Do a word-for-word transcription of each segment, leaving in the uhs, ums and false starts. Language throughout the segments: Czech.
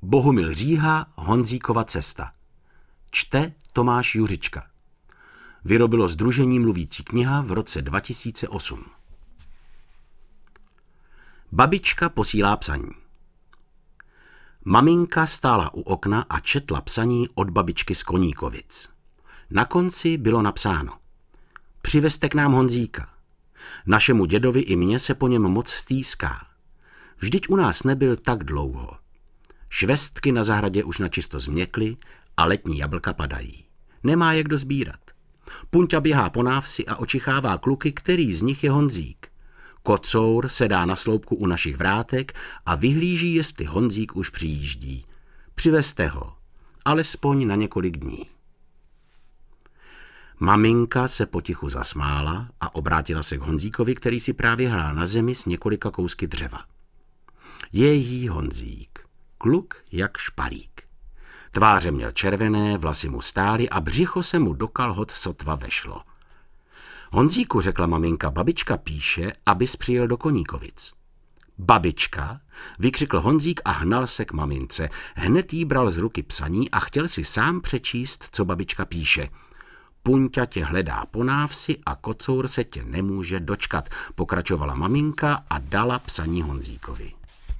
Bohumil Říha, Honzíkova cesta. Čte Tomáš Juřička. Vyrobilo sdružení Mluvící kniha v roce dva tisíce osm. Babička posílá psaní. Maminka stála u okna a četla psaní od babičky z Koníkovic. Na konci bylo napsáno: Přivezte k nám Honzíka. Našemu dědovi i mně se po něm moc stýská. Vždyť u nás nebyl tak dlouho. Švestky na zahradě už načisto změkly a letní jablka padají. Nemá jak dozbírat. Punťa běhá po návsi a očichává kluky, který z nich je Honzík. Kocour sedá na sloupku u našich vrátek a vyhlíží, jestli Honzík už přijíždí. Přivezte ho, alespoň na několik dní. Maminka se potichu zasmála a obrátila se k Honzíkovi, který si právě hrál na zemi s několika kousky dřeva. Je jí Honzík, kluk jak špalík. Tváře měl červené, vlasy mu stály a břicho se mu do kalhot sotva vešlo. Honzíku, řekla maminka, babička píše, abys přijel do Koníkovic. Babička, vykřikl Honzík a hnal se k mamince. Hned jí bral z ruky psaní a chtěl si sám přečíst, co babička píše. Punťa tě hledá po návsi a kocour se tě nemůže dočkat, pokračovala maminka a dala psaní Honzíkovi.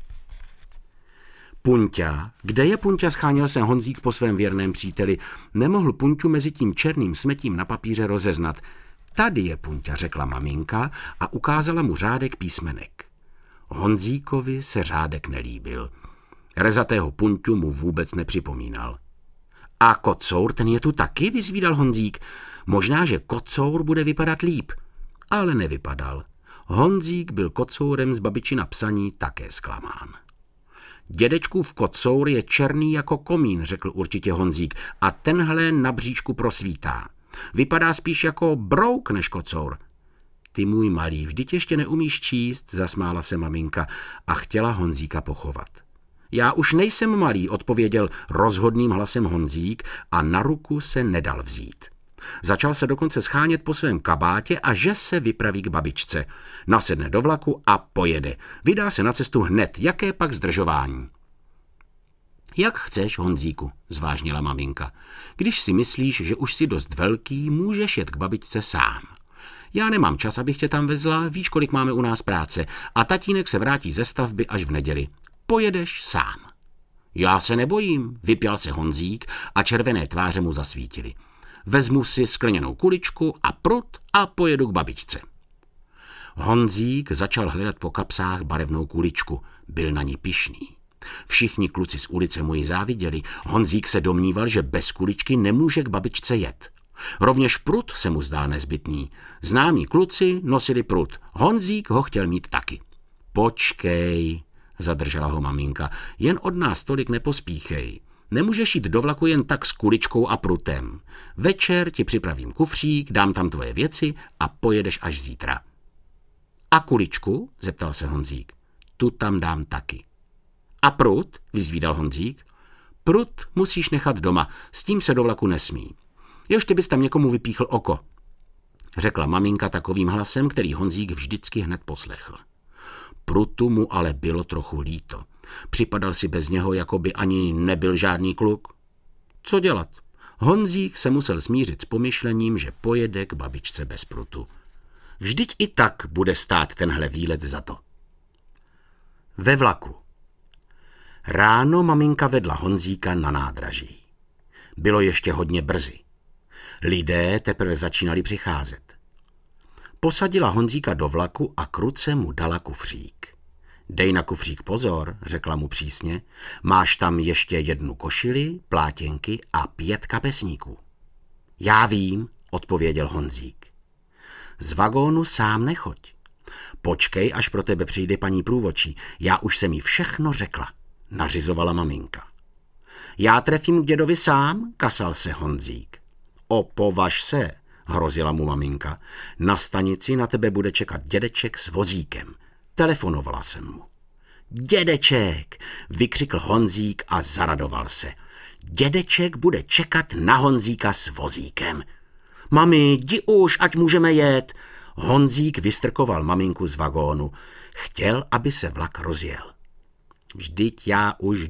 Punťa, kde je Punťa, scháněl se Honzík po svém věrném příteli. Nemohl Punťu mezi tím černým smetím na papíře rozeznat. Tady je Punťa, řekla maminka a ukázala mu řádek písmenek. Honzíkovi se řádek nelíbil. Rezatého Punťu mu vůbec nepřipomínal. A kocour, ten je tu taky, vyzvídal Honzík. Možná, že kocour bude vypadat líp. Ale nevypadal. Honzík byl kocourem z babičina psaní také zklamán. Dědečkův kocour je černý jako komín, řekl určitě Honzík, a tenhle na bříšku prosvítá. Vypadá spíš jako brouk než kocour. Ty můj malý, vždyť ještě neumíš číst, zasmála se maminka a chtěla Honzíka pochovat. Já už nejsem malý, odpověděl rozhodným hlasem Honzík a na ruku se nedal vzít. Začal se dokonce schánět po svém kabátě a že se vypraví k babičce. Nasedne do vlaku a pojede. Vydá se na cestu hned, jaké pak zdržování. Jak chceš, Honzíku, zvážnila maminka. Když si myslíš, že už jsi dost velký, můžeš jet k babičce sám. Já nemám čas, abych tě tam vezla, víš, kolik máme u nás práce, a tatínek se vrátí ze stavby až v neděli. Pojedeš sám. Já se nebojím, vypěl se Honzík a červené tváře mu zasvítily. Vezmu si skleněnou kuličku a prut a pojedu k babičce. Honzík začal hledat po kapsách barevnou kuličku. Byl na ní pyšný. Všichni kluci z ulice mu ji záviděli. Honzík se domníval, že bez kuličky nemůže k babičce jet. Rovněž prut se mu zdál nezbytný. Známí kluci nosili prut. Honzík ho chtěl mít taky. Počkej, zadržela ho maminka, jen od nás tolik nepospíchej. Nemůžeš jít do vlaku jen tak s kuličkou a prutem. Večer ti připravím kufřík, dám tam tvoje věci a pojedeš až zítra. A kuličku? Zeptal se Honzík. Tu tam dám taky. A prut? Vyzvídal Honzík. Prut musíš nechat doma, s tím se do vlaku nesmí. Ještě bys tam někomu vypíchl oko, řekla maminka takovým hlasem, který Honzík vždycky hned poslechl. Prutu mu ale bylo trochu líto. Připadal si bez něho, jako by ani nebyl žádný kluk. Co dělat? Honzík se musel smířit s pomyšlením, že pojede k babičce bez prutu. Vždyť i tak bude stát tenhle výlet za to. Ve vlaku. Ráno maminka vedla Honzíka na nádraží. Bylo ještě hodně brzy. Lidé teprve začínali přicházet. Posadila Honzíka do vlaku a kruce mu dala kufřík. Dej na kufřík pozor, řekla mu přísně, máš tam ještě jednu košili, plátěnky a pět kapesníků. Já vím, odpověděl Honzík. Z vagónu sám nechoď. Počkej, až pro tebe přijde paní průvodčí, já už jsem jí všechno řekla, nařizovala maminka. Já trefím k dědovi sám, kasal se Honzík. Opovaž se, hrozila mu maminka, na stanici na tebe bude čekat dědeček s vozíkem. Telefonovala jsem mu. Dědeček, vykřikl Honzík a zaradoval se. Dědeček bude čekat na Honzíka s vozíkem. Mami, jdi už, ať můžeme jet. Honzík vystrkoval maminku z vagónu. Chtěl, aby se vlak rozjel. Vždyť já už jdu,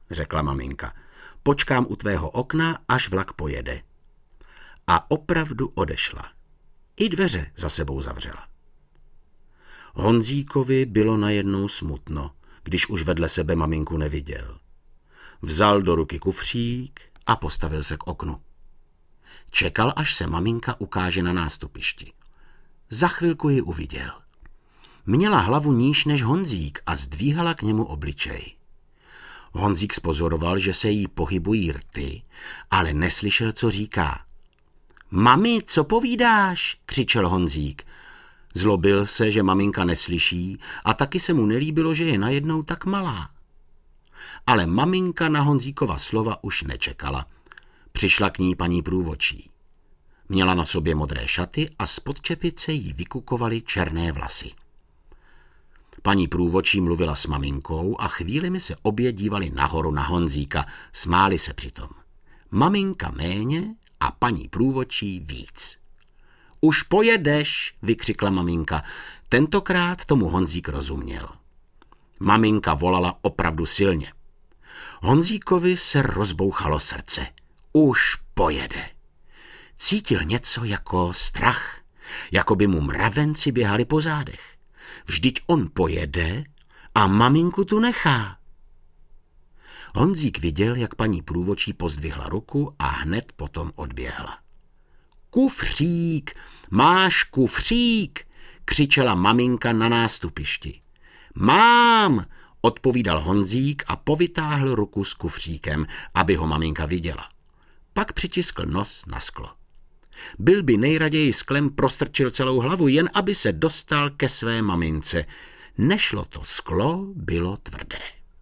řekla maminka. Počkám u tvého okna, až vlak pojede. A opravdu odešla. I dveře za sebou zavřela. Honzíkovi bylo najednou smutno, když už vedle sebe maminku neviděl. Vzal do ruky kufřík a postavil se k oknu. Čekal, až se maminka ukáže na nástupišti. Za chvilku ji uviděl. Měla hlavu níž než Honzík a zdvíhala k němu obličej. Honzík spozoroval, že se jí pohybují rty, ale neslyšel, co říká. Mami, co povídáš? Křičel Honzík. Zlobil se, že maminka neslyší a taky se mu nelíbilo, že je najednou tak malá. Ale maminka na Honzíkova slova už nečekala. Přišla k ní paní průvodčí. Měla na sobě modré šaty a spod čepice jí vykukovaly černé vlasy. Paní průvodčí mluvila s maminkou a chvílemi se obě dívali nahoru na Honzíka, smáli se přitom. Maminka méně a paní průvodčí víc. Už pojedeš, vykřikla maminka. Tentokrát tomu Honzík rozuměl. Maminka volala opravdu silně. Honzíkovi se rozbouchalo srdce. Už pojede. Cítil něco jako strach, jako by mu mravenci běhali po zádech. Vždyť on pojede a maminku tu nechá. Honzík viděl, jak paní průvodčí pozdvihla ruku a hned potom odběhla. Kufřík, máš kufřík, křičela maminka na nástupišti. Mám, odpovídal Honzík a povytáhl ruku s kufříkem, aby ho maminka viděla. Pak přitiskl nos na sklo. Byl by nejraději sklem prostrčil celou hlavu, jen aby se dostal ke své mamince. Nešlo to, sklo bylo tvrdé.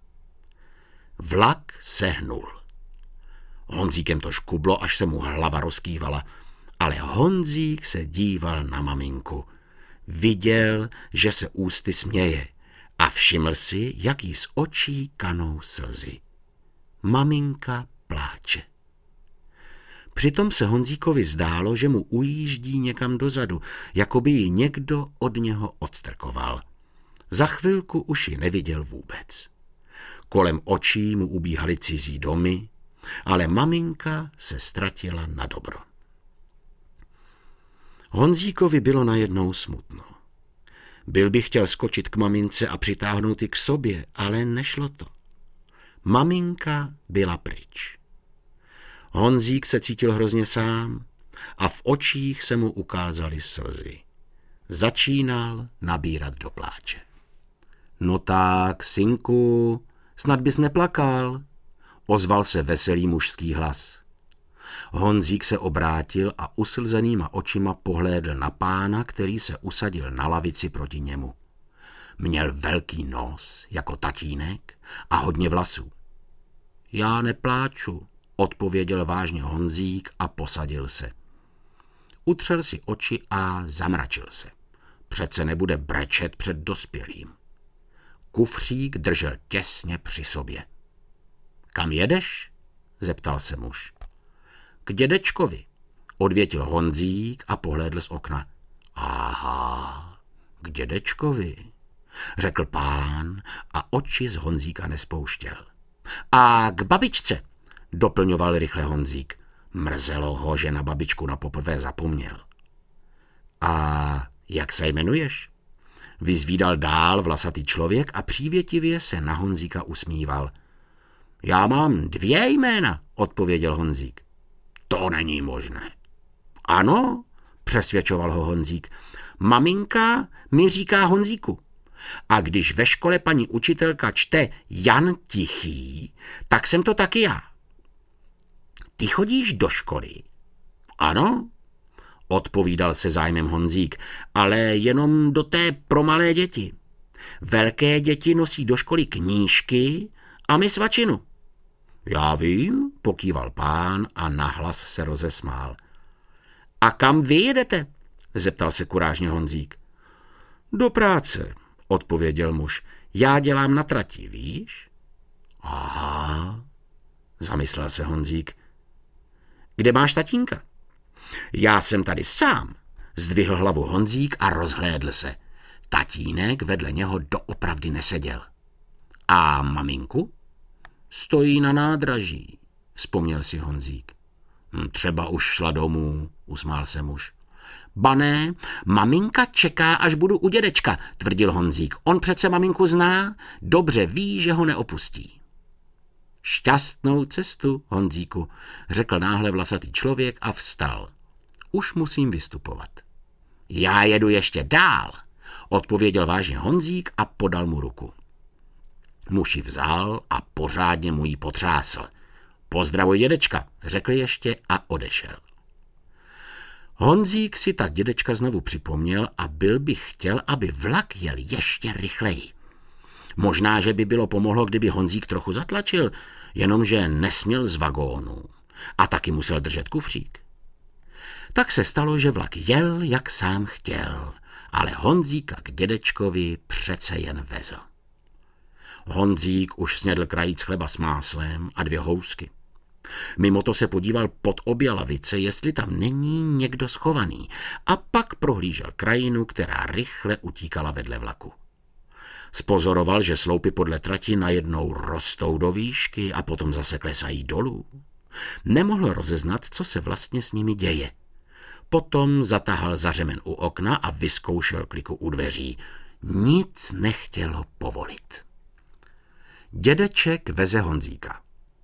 Vlak se hnul. Honzíkem to škublo, až se mu hlava rozkývala, ale Honzík se díval na maminku. Viděl, že se ústy směje a všiml si, jak jí z očí kanou slzy. Maminka pláče. Přitom se Honzíkovi zdálo, že mu ujíždí někam dozadu, jako by ji někdo od něho odstrkoval. Za chvilku už ji neviděl vůbec. Kolem očí mu ubíhaly cizí domy, ale maminka se ztratila na dobro. Honzíkovi bylo najednou smutno. Byl by chtěl skočit k mamince a přitáhnout ji k sobě, ale nešlo to. Maminka byla pryč. Honzík se cítil hrozně sám a v očích se mu ukázaly slzy. Začínal nabírat do pláče. No tak, synku, snad bys neplakal, ozval se veselý mužský hlas. Honzík se obrátil a uslzenýma očima pohlédl na pána, který se usadil na lavici proti němu. Měl velký nos, jako tatínek, a hodně vlasů. Já nepláču, odpověděl vážně Honzík a posadil se. Utřel si oči a zamračil se. Přece nebude brečet před dospělým. Kufřík držel těsně při sobě. Kam jedeš? Zeptal se muž. K dědečkovi, odvětil Honzík a pohlédl z okna. Aha, k dědečkovi, řekl pán a oči z Honzíka nespouštěl. A k babičce, doplňoval rychle Honzík. Mrzelo ho, že na babičku napoprvé zapomněl. A jak se jmenuješ? Vyzvídal dál vlasatý člověk a přívětivě se na Honzíka usmíval. Já mám dvě jména, odpověděl Honzík. To není možné. Ano, přesvědčoval ho Honzík. Maminka mi říká Honzíku. A když ve škole paní učitelka čte Jan Tichý, tak jsem to taky já. Ty chodíš do školy? Ano, odpovídal se zájmem Honzík, ale jenom do té pro malé děti. Velké děti nosí do školy knížky a my svačinu. Já vím, pokýval pán a nahlas se rozesmál. A kam vy jedete? Zeptal se kurážně Honzík. Do práce, odpověděl muž. Já dělám na trati, víš? Aha, zamyslel se Honzík. Kde máš tatínka? Já jsem tady sám, zdvihl hlavu Honzík a rozhlédl se. Tatínek vedle něho doopravdy neseděl. A maminku? Stojí na nádraží, vzpomněl si Honzík. Hm, třeba už šla domů, usmál se muž. Ba ne, maminka čeká, až budu u dědečka, tvrdil Honzík. On přece maminku zná, dobře ví, že ho neopustí. Šťastnou cestu, Honzíku, řekl náhle vlasatý člověk a vstal. Už musím vystupovat. Já jedu ještě dál, odpověděl vážně Honzík a podal mu ruku. Muž ji vzal a pořádně mu ji potřásl. Pozdravuj dědečka, řekl ještě a odešel. Honzík si tak dědečka znovu připomněl a byl by chtěl, aby vlak jel ještě rychleji. Možná, že by bylo pomohlo, kdyby Honzík trochu zatlačil, jenomže nesměl z vagónu a taky musel držet kufřík. Tak se stalo, že vlak jel, jak sám chtěl, ale Honzíka k dědečkovi přece jen vezl. Honzík už snědl krajíc chleba s máslem a dvě housky. Mimo to se podíval pod obě lavice, jestli tam není někdo schovaný, a pak prohlížel krajinu, která rychle utíkala vedle vlaku. Spozoroval, že sloupy podle trati najednou rostou do výšky a potom zase klesají dolů. Nemohl rozeznat, co se vlastně s nimi děje. Potom zatahal za řemen u okna a vyzkoušel kliku u dveří. Nic nechtělo povolit. Dědeček veze Honzíka.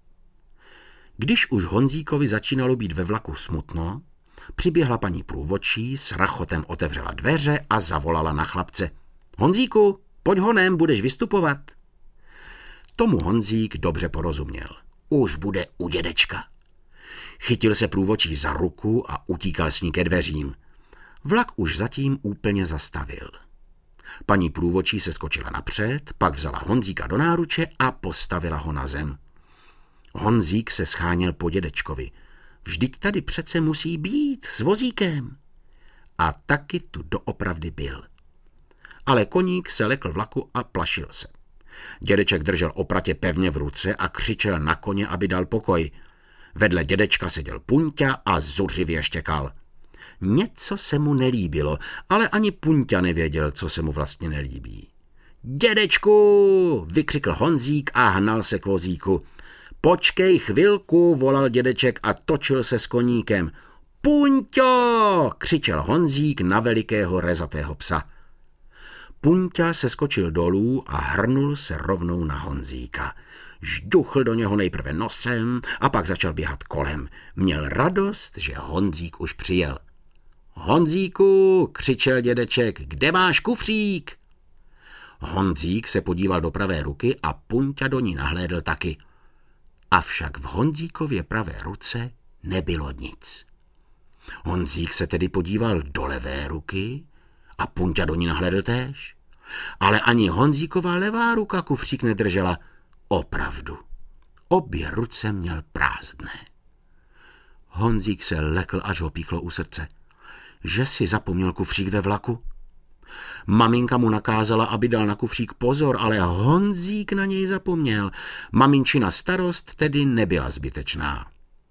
Když už Honzíkovi začínalo být ve vlaku smutno, přiběhla paní průvodčí, s rachotem otevřela dveře a zavolala na chlapce. Honzíku, pojď honem, budeš vystupovat. Tomu Honzík dobře porozuměl. Už bude u dědečka. Chytil se průvodčí za ruku a utíkal s ní ke dveřím. Vlak už zatím úplně zastavil. Paní průvodčí se skočila napřed, pak vzala Honzíka do náruče a postavila ho na zem. Honzík se scháněl po dědečkovi. Vždyť tady přece musí být s vozíkem. A taky tu doopravdy byl. Ale koník se lekl vlaku a plašil se. Dědeček držel opratě pevně v ruce a křičel na koně, aby dal pokoj. Vedle dědečka seděl Punťa a zuřivě štěkal. Něco se mu nelíbilo, ale ani Punťa nevěděl, co se mu vlastně nelíbí. Dědečku, vykřikl Honzík a hnal se k vozíku. Počkej chvilku, volal dědeček a točil se s koníkem. Punťo, křičel Honzík na velikého rezatého psa. Punťa se skočil dolů a hrnul se rovnou na Honzíka. Žduchl do něho nejprve nosem a pak začal běhat kolem. Měl radost, že Honzík už přijel. Honzíku, křičel dědeček, kde máš kufřík? Honzík se podíval do pravé ruky a Punťa do ní nahlédl taky. Avšak v Honzíkově pravé ruce nebylo nic. Honzík se tedy podíval do levé ruky a Punťa do ní nahlédl též. Ale ani Honzíkova levá ruka kufřík nedržela. Opravdu. Obě ruce měl prázdné. Honzík se lekl, až ho píchlo u srdce. Že si zapomněl kufřík ve vlaku? Maminka mu nakázala, aby dal na kufřík pozor, ale Honzík na něj zapomněl. Maminčina starost tedy nebyla zbytečná.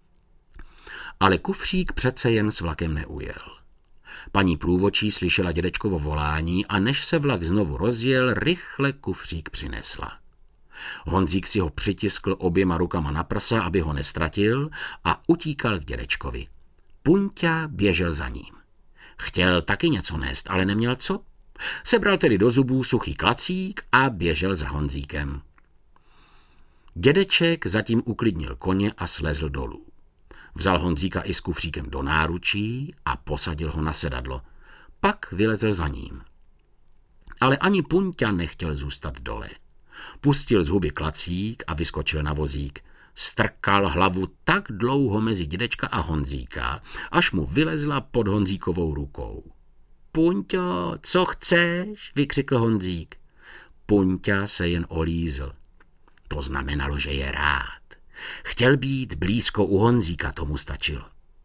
Ale kufřík přece jen s vlakem neujel. Paní průvodčí slyšela dědečkovo volání a než se vlak znovu rozjel, rychle kufřík přinesla. Honzík si ho přitiskl oběma rukama na prsa, aby ho nestratil, a utíkal k dědečkovi. Punťa běžel za ním. Chtěl taky něco nést, ale neměl co. Sebral tedy do zubů suchý klacík a běžel za Honzíkem. Dědeček zatím uklidnil koně a slezl dolů. Vzal Honzíka i s kufříkem do náručí a posadil ho na sedadlo. Pak vylezl za ním. Ale ani Punťa nechtěl zůstat dole. Pustil z huby klacík a vyskočil na vozík. Strkal hlavu tak dlouho mezi dědečka a Honzíka, až mu vylezla pod Honzíkovou rukou. Punťo, co chceš? Vykřikl Honzík. Punťa se jen olízl. To znamenalo, že je rád. Chtěl být blízko u Honzíka, tomu stačilo.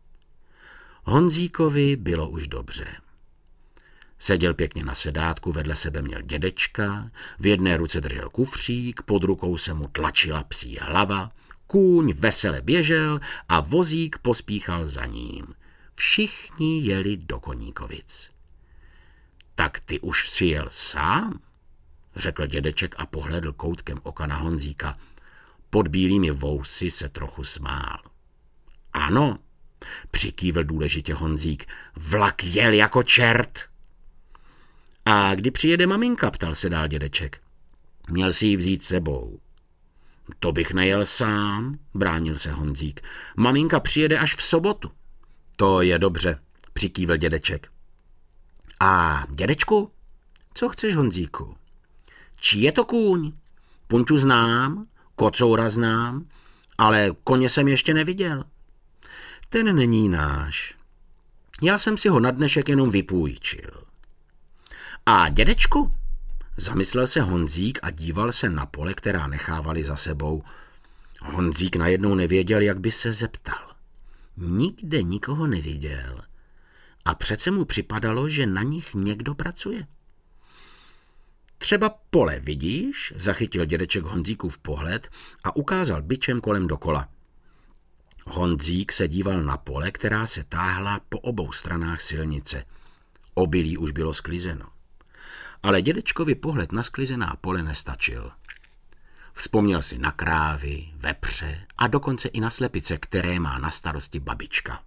Honzíkovi bylo už dobře. Seděl pěkně na sedátku, vedle sebe měl dědečka, v jedné ruce držel kufřík, pod rukou se mu tlačila psí hlava, kůň vesele běžel a vozík pospíchal za ním. Všichni jeli do Koníkovic. Tak ty už si jel sám? Řekl dědeček a pohlédl koutkem oka na Honzíka. Pod bílými vousy se trochu smál. Ano, přikývl důležitě Honzík, vlak jel jako čert. A kdy přijede maminka, ptal se dál dědeček. Měl si ji vzít sebou. To bych nejel sám, bránil se Honzík. Maminka přijede až v sobotu. To je dobře, přikývl dědeček. A dědečku, co chceš, Honzíku? Čí je to kůň? Punču znám, kocoura znám, ale koně jsem ještě neviděl. Ten není náš. Já jsem si ho na dnešek jenom vypůjčil. A dědečku? Zamyslel se Honzík a díval se na pole, která nechávali za sebou. Honzík najednou nevěděl, jak by se zeptal. Nikde nikoho neviděl. A přece mu připadalo, že na nich někdo pracuje. Třeba pole vidíš? Zachytil dědeček Honzíkův pohled a ukázal bičem kolem dokola. Honzík se díval na pole, která se táhla po obou stranách silnice. Obilí už bylo sklizeno. Ale dědečkovi pohled na sklizená pole nestačil. Vzpomněl si na krávy, vepře a dokonce i na slepice, které má na starosti babička.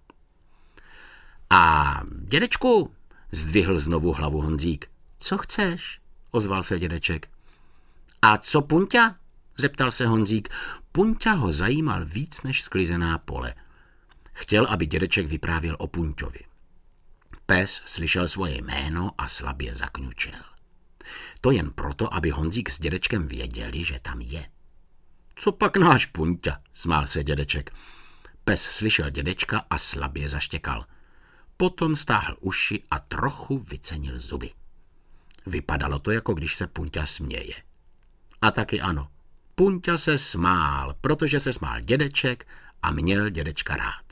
A dědečku, zdvihl znovu hlavu Honzík. Co chceš? Ozval se dědeček. A co Punťa? Zeptal se Honzík. Punťa ho zajímal víc než sklizená pole. Chtěl, aby dědeček vyprávěl o Punťovi. Pes slyšel svoje jméno a slabě zakňučel. To jen proto, aby Honzík s dědečkem věděli, že tam je. Co pak náš Punťa? Smál se dědeček. Pes slyšel dědečka a slabě zaštěkal. Potom stáhl uši a trochu vycenil zuby. Vypadalo to, jako když se Punťa směje. A taky ano, Punťa se smál, protože se smál dědeček a měl dědečka rád.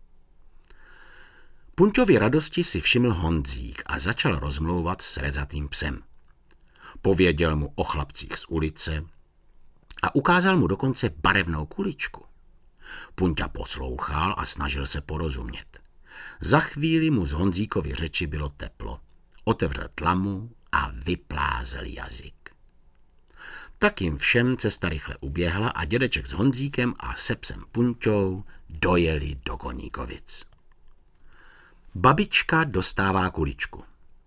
Punťovy radosti si všiml Honzík a začal rozmlouvat s rezatým psem. Pověděl mu o chlapcích z ulice a ukázal mu dokonce barevnou kuličku. Punťa poslouchal a snažil se porozumět. Za chvíli mu z Honzíkovy řeči bylo teplo. Otevřel tlamu a vyplázel jazyk. Tak jim všem cesta rychle uběhla a dědeček s Honzíkem a se psem Punťou dojeli do Koníkovic. Babička dostává kuličku.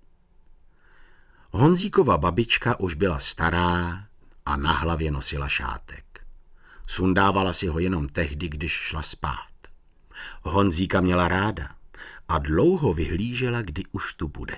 Honzíkova babička už byla stará a na hlavě nosila šátek. Sundávala si ho jenom tehdy, když šla spát. Honzíka měla ráda a dlouho vyhlížela, kdy už tu bude.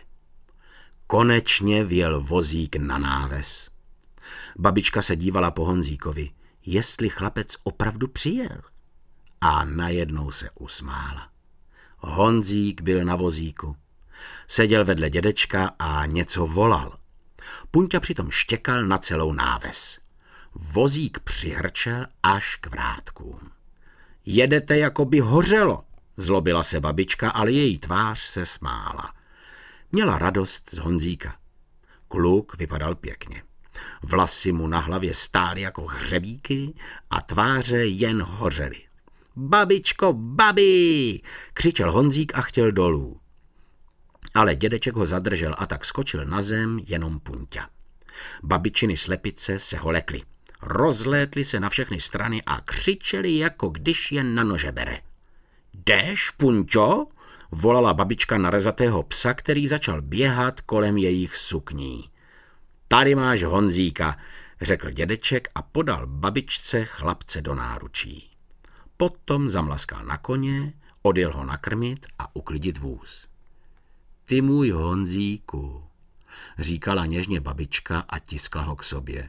Konečně vjel vozík na náves. Babička se dívala po Honzíkovi, jestli chlapec opravdu přijel. A najednou se usmála. Honzík byl na vozíku. Seděl vedle dědečka a něco volal. Punťa přitom štěkal na celou náves. Vozík přihrčel až k vrátkům. Jedete, jako by hořelo, zlobila se babička, ale její tvář se smála. Měla radost z Honzíka. Kluk vypadal pěkně. Vlasy mu na hlavě stály jako hřebíky a tváře jen hořely. Babičko, babi, křičel Honzík a chtěl dolů. Ale dědeček ho zadržel a tak skočil na zem jenom Punťa. Babičiny slepice se ho lekly. Rozlétly se na všechny strany a křičeli, jako když je na nože bere. Jdeš, Punťo? Volala babička na rezatého psa, který začal běhat kolem jejich sukní. Tady máš Honzíka, řekl dědeček a podal babičce chlapce do náručí. Potom zamlaskal na koně, odjel ho nakrmit a uklidit vůz. Ty můj Honzíku, říkala něžně babička a tiskla ho k sobě.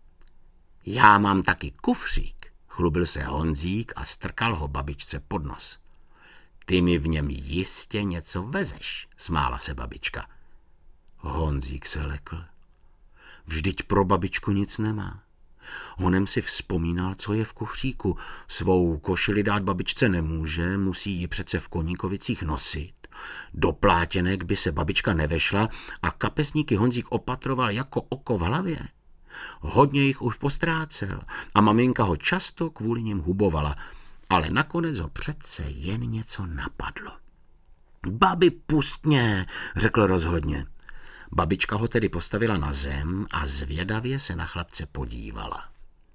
Já mám taky kufřík, chlubil se Honzík a strkal ho babičce pod nos. Ty mi v něm jistě něco vezeš, smála se babička. Honzík se lekl. Vždyť pro babičku nic nemá. Honem si vzpomínal, co je v kufříku. Svou košili dát babičce nemůže, musí ji přece v Koníkovicích nosit. Do plátěnek by se babička nevešla a kapesníky Honzík opatroval jako oko v hlavě. Hodně jich už postrácel a maminka ho často kvůli nim hubovala, ale nakonec ho přece jen něco napadlo. Babi, pust mě, řekl rozhodně. Babička ho tedy postavila na zem a zvědavě se na chlapce podívala.